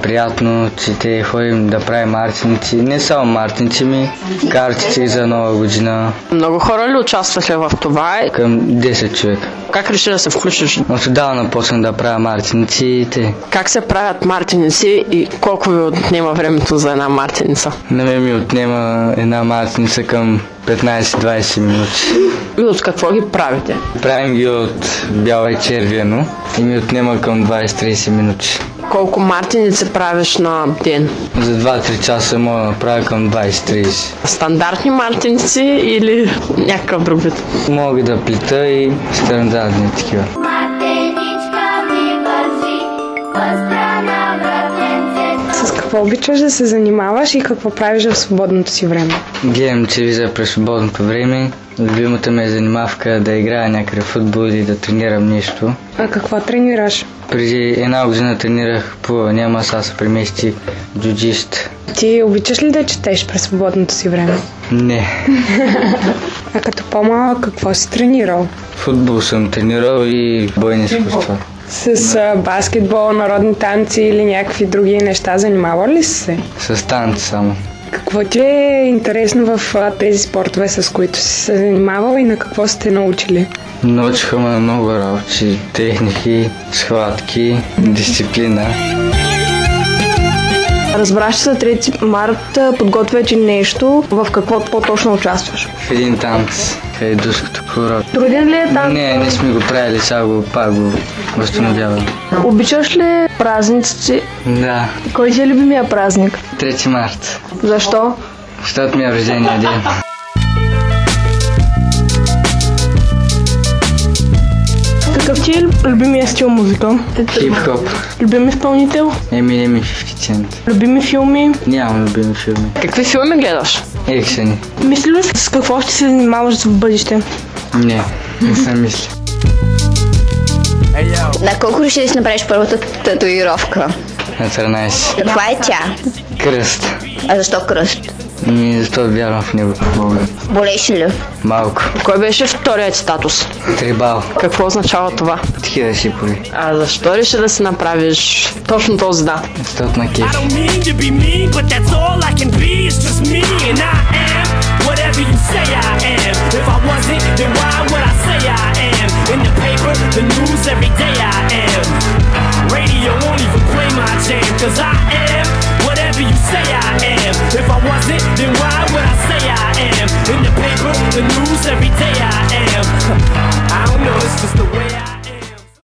приятно, че те ходим да правим мартеници. Не само мартеници, картите за Нова година. Много хора ли участваха в това? Към 10 човека. Как реши да се включиш? Отдавна почнах да правя мартеници и те. Как се правят мартеници и колко ви отнема времето за една мартеница? На мен ми отнема една мартеница към 15-20 минути. И от какво ги правите? Правим ги от бяла и червено и ми отнема към 20-30 минути. Колко мартеници правиш на ден? За 2-3 часа мога да направя към 20-30. Стандартни мартеници или някакъв друг вид? Мога да плита и стандартни такива. С какво обичаш да се занимаваш и какво правиш в свободното си време? Гледам телевизия през свободното време. Любимата ми е занимавка да играя някъде футбол или да тренирам нещо. А какво тренираш? Преди една година тренирах плуване, ама сега се преместих джуджист. Ти обичаш ли да четеш през свободното си време? Не. А като по-малък какво си тренирал? Футбол съм тренирал и бойни изкуства. С баскетбол, народни танци или някакви други неща занимавал ли си се? С танци само. Какво ти е интересно в тези спортове, с които си се занимавал и на какво сте научили? Научиха ме на много работи, техники, схватки, дисциплина. Разбрах, че за 3 март подготвяте нещо. В какво по-точно участваш? В един танц, хайдуското хоро. Труден ли е танц? Не сме го правили, сега пак го възстановявам. Обичаш ли празниците? Да. Кой ти е любимия празник? 3 март. Защо? Защото ми е рождения ден. Какъв ти е любимия стил музика? Хип-хоп. Любим изпълнител? Eminem и 50 Cent. Любими филми? Нямам любими филми. Какви филми гледаш? Екшени. Мислиш ли с какво ще се занимаваш в бъдеще? Не съм мисля. На колко реши да си направиш първата татуировка? На 13. Каква е тя? Кръст. А защо кръст? Защото вярвам в него. Болеш ли? Малко. Кой беше вторият статус? Трибал. Какво означава това? Такива шипови. А защо реши да си направиш точно този да? Защото на кеф. Whatever you say I am. If I wasn't, then why would I say I am? In the paper, the news, every